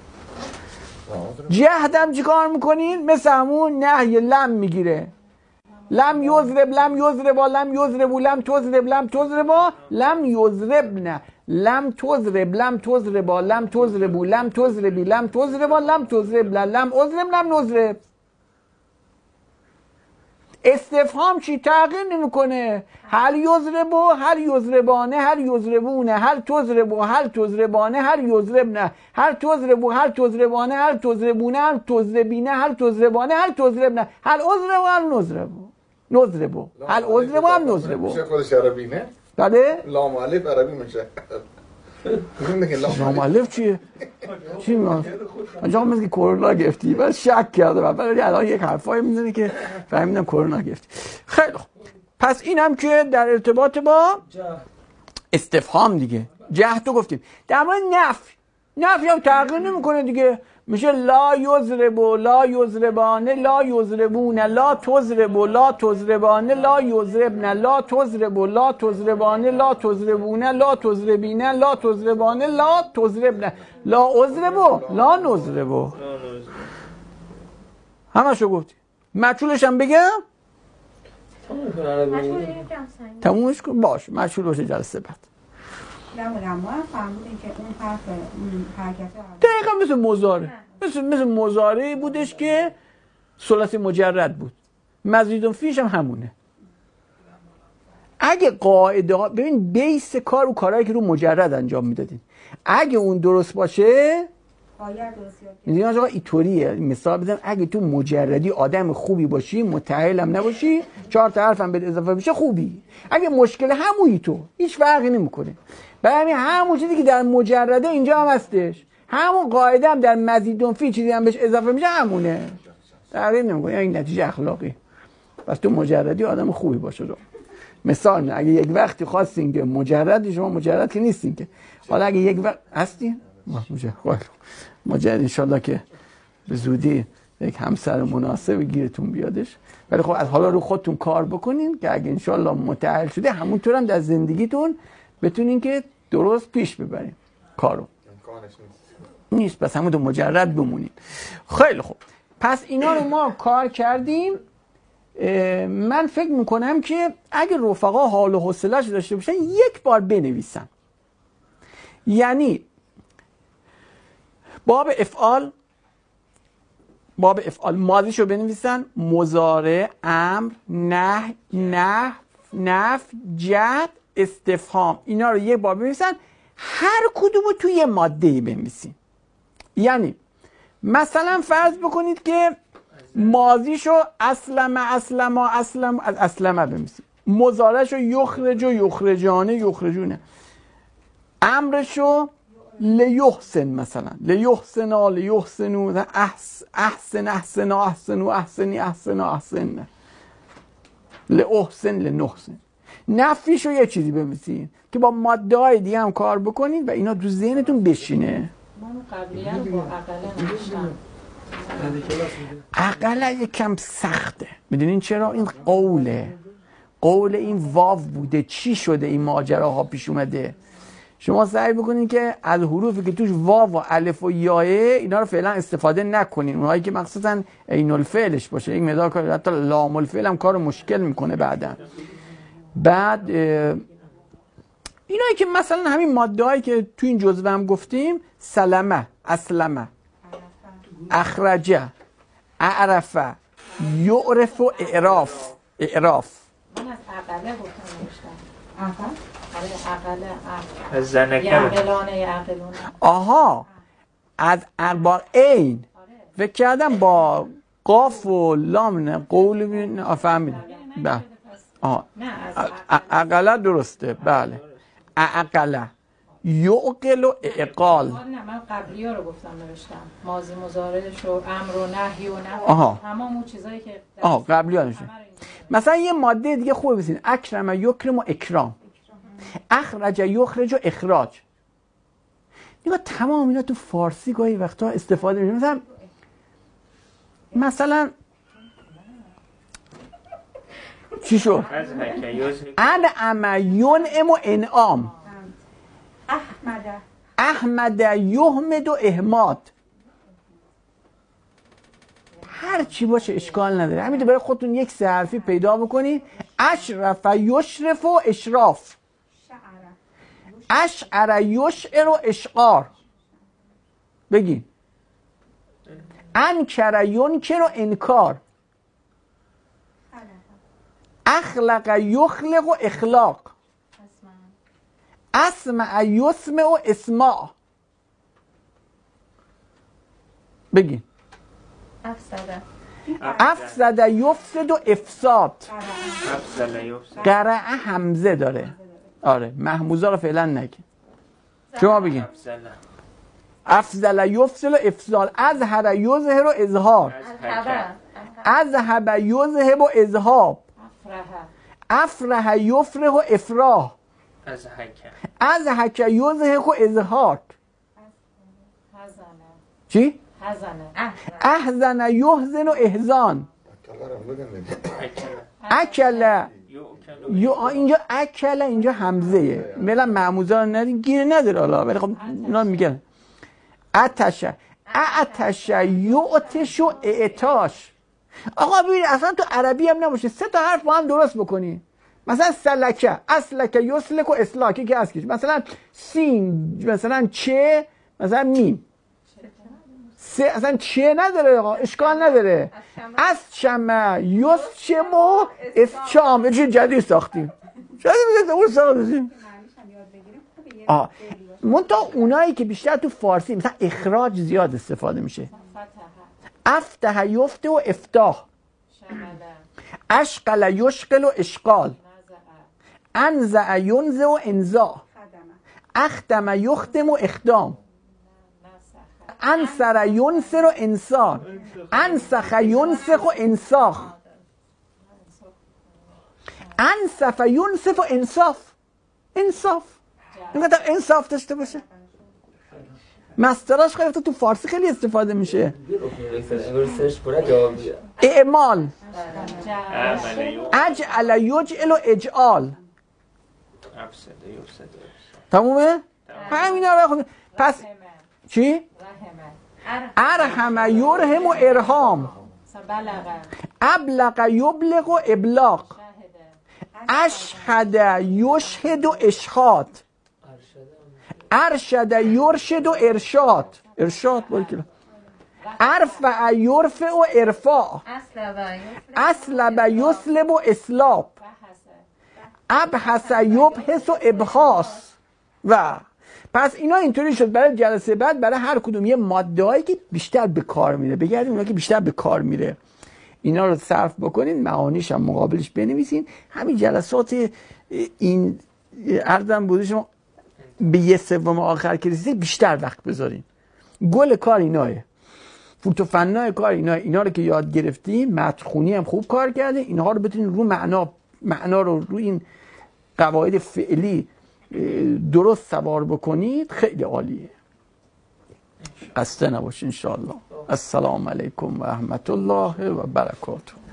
جهدم چی کار میکنین؟ مثل همون نهی لم میگیره. لم یضرب لم یضرب لم یضرب لم تضرب لم تضرب لم یضرب نه. لم تضرب لم تضرب لم تضرب لم تضربی لم تضرب لم تضرب لم اضرب لم نضرب. استفهام چی؟ تغییر نمیکنه. هل یضربو هل یضربانه هل یضربونه هل تضربو هل تضربانه هل یضربنه هل تضربو هل تضربانه هل تضربونه هل تضربینه هل تضربانه هل تضربنه هل اضربو هل نضربو نضربو هل اضربو هل نضربو. میشه خودش عربی نه؟ بله؟ لام الف عربی میشه. لام الف چیه؟ چی میگن؟ آنجا مثل که کرونا گرفتی بس شک کرده ولی الان یک حرفایی میزنه که فهمیدم کرونا گرفتی. خیلی خوب پس اینم که در ارتباط با استفهام دیگه. جهد تو گفتیم. در مورد نفی هم تغییر نمیکنه دیگه، میشه لا یضرب لا یضربانه لا یضربونه لا تضرب لا تضربانه لا یضربن لا تضرب لا تضربانه لا تضربونه لا تضربینه لا تضربانه لا تضربن لا اضرب لا نضرب. همشو گفتی. مچولش هم بگم؟ تمومش کن باش. مچول باشه جلسه بعد. ما هم فهمیدیم که اون حرف اون حرکت دقیقا مثل مضارع مثل مضارعی بودش که ثلاثی مجرد بود. مزید فیش هم همونه. اگه قاعده ها ببین بیس کار و کارهایی که رو مجرد انجام میدادین اگه اون درست باشه میدونی آقا اینطوریه. مثال بزنم اگه تو مجردی آدم خوبی باشی متعهلم نباشی 4 تا حرفم به اضافه بشه خوبی. اگه مشکل همونی تو هیچ فرقی نمیکنه. برای همون چیزی که در مجرده اینجا هم هستش، همون قاعده هم در مزید فی چیزی هم بهش اضافه میشه همونه. تغییر نمیکنه. این نتیجه اخلاقی. پس تو مجردی آدم خوبی باشه رو. مثال نه اگه یک وقتی خواستین که مجرد شما مجرد که نیستین که حالا اگه یک وقت هستین مجرد انشالله که به زودی یک همسر مناسب گیرتون بیادش. ولی خب از حالا رو خودتون کار بکنین که اگه انشالله متأهل شده همونطور هم در زندگیتون بتونین که درست پیش ببرین کارو. نیست پس همون مجرد بمونین. خیلی خوب پس اینا رو ما کار کردیم. من فکر میکنم که اگه رفقا حال و حوصله‌اش داشته باشن یک بار بنویسن. یعنی باب افعال باب افعال ماضیشو بنویسن، مضارع، امر، نفی، جهت، استفهام، اینا رو یه باب بنویسن، هر کدومو توی یه ماده‌ای بنویسین. یعنی مثلا فرض بکنید که ماضیشو اسلمه بنویسید، مضارعشو یخرجونه، امرشو لیحسن، مثلا لیحسنو، احسن لنحسن. نفیشو یه چیزی بنویسید که با ماده های دیگه هم کار بکنید و اینا تو ذهنتون بشینه. من قبلیه رو با اقله نوشتم. اقله یکم سخته. میدونین چرا؟ این قول این واو بوده. چی شده این ماجراها پیش اومده؟ شما سعی بکنین که از حروفی که توش واو و الف و یاه اینا رو فعلا استفاده نکنین، اونهایی که مخصوصا عین الفعلش باشه. این مقدار کار، حتی لام الفعل هم کارو مشکل میکنه بعدا. بعد اینایی که مثلا همین ماده‌هایی که تو این جزوه هم گفتیم، سلمه، اسلمه، اخرجه، اعرفه، یعرف و اعراف. من از اقله گفتم نوشتم. اقله از زنکه یعقلونه. آها، از با عین فکر کردم با قاف و لام، نه قول فهمیدم. بله اقله درسته. بله اقله یعقل و اعقال. نه من قبلی ها رو گفتم نوشتم، ماضی مضارعش و امر و نهی و نفی، تمام اون چیزایی که قبلی ها نوشتم. مثلا یه ماده دیگه خوبه بسید، اکرم یکرم و اکرام، اخرج یخرج و اخراج. نگاه تمام اینا تو فارسی گاهی وقتا استفاده میشه. مثلا چی شد؟ انعم ینعم و انعام، احمد یحمد و احماد. هر چی باشه اشکال نداره، همینطور برای خودتون یک سه حرفی پیدا بکنید. اشرف یشرف و اشراف، اشعر یشعر و اشعار. بگین انکر ینکر و انکار، اخلق یخلق و اخلاق، اسمع یسمع و اسماع. بگین افسد یفسد و افساد. قرعه همزه داره. آره محموزا رو فعلا نگین. شما بگین افضل یفصل و افضال، اظهر یظهر و اظهار، اذهب یذهب و اذهاب، افرح یفرح و افراح، اضحک یضحک و اضحاک. چی؟ احزن یحزن و احزان. اکل اینجا اکل، اینجا همزه ملا معموزا ندین، گیر نداره حالا، ولی خب اینا میگن. اتش یعتش و اعتاش. آقا ببین اصلا تو عربی هم نباشه، سه تا حرف با هم درست بکنی. مثلا سلکه، اسلکه، یسلک و اسلاکی که اسکش. مثلا سین، مثلا چه، مثلا میم. سه اصلا چه نداره آقا، اشکال نداره. از شمه یسشم و اسچام. چه جدید ساختیم، شاید اون ساختیم. منتها اونایی که بیشتر تو فارسی مثلا اخراج زیاد استفاده میشه. افتح یفته و افتاح، اشقل یشقل و اشقال، انزع ینزع و انزاع، اختم یختم و اخدام، انصر ینصر و انصار، انسخ ینسخ و انساخ، انصف ینصف و انصاف. انصاف اینقدر انصاف داشته باشه. مستراش خیلی تو فارسی خیلی استفاده میشه. اعمال، اجعل یجعل و اجعال. تمومه؟ همینا رو بخونید. پس چی؟ ارحم یرحم و ارهام، ابلغ یبلغ و ابلاغ، اشهد یشهد و اشهاد، ارشد یرشد و ارشاد. ارشاد باریکلا. ارفع یرفع و ارفاع، اسلب یسلب و اسلاب، ابحث یبحث و ابحاث. و پس اینا اینطوری شد برای جلسه بعد برای هر کدوم یه ماده‌ای که بیشتر به کار میره بگردیم اونا که بیشتر به کار میره اینا رو صرف بکنین، معانیش هم مقابلش بنویسین. همین جلسات این عرضم بوده شما به یه سوم آخر که رسیدید بیشتر وقت بذارین. گل کار ایناه، فوتوفنای کار ایناه. اینا رو که یاد گرفتیم متخونی هم خوب کار کرده، اینها رو بتونین رو معنا رو روی این قواعد فعلی درست سوار بکنید، خیلی عالیه. خسته نباشید ان شاء الله. السلام علیکم و رحمت الله و برکاته.